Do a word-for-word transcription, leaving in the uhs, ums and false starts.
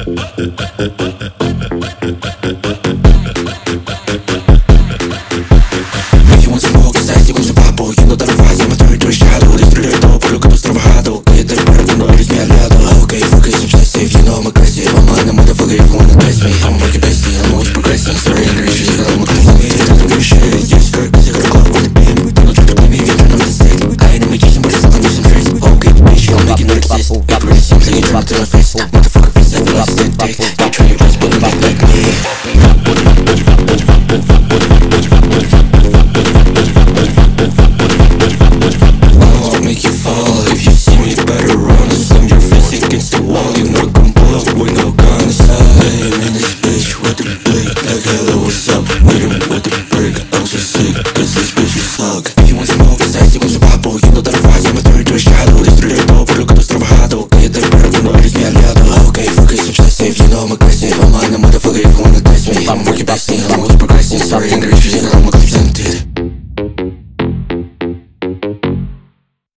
If you want some more, que sai segundo seu papo. You know that I'm fazendo uma torre trechado. Destruir todo por lo que tu has trabajado. Que te recuerdo cuando eres mi aliado. Ok, focus, I'm obsessive, you know I'm aggressive. I'm on the motherfucker if you wanna test me. I'm a market bestie, I'm always progressing. Sorry, I'm gracious, but I'm a complete. It doesn't give a shit, yes, sir, cause I got a club with the pimp. Don't try to blame me if you're trying to sick. I ain't a magician, but it's something you some tricks. Okay, bitch, I'm making it exist. It really seems like you're trying to my face. Motherfucker, face, I feel like it's dick. You try your best, but don't act like me. I'll make you fall. If you see me, better run. Slam your face against the wall. You know come pull up with no guns. I'm in this bitch with the blick. Like hello, what's up? Waiting with the brick. I'm so sick, cause this bitch you suck. If you want some more, que sai segundo seu papo. You know that I'm fazendo uma torre trechado. Destruir todo por lo que tu has trabajado. Que te recuerdo cuando eres mi aliado. Ok, focus, obsessive, you know I'm aggressive.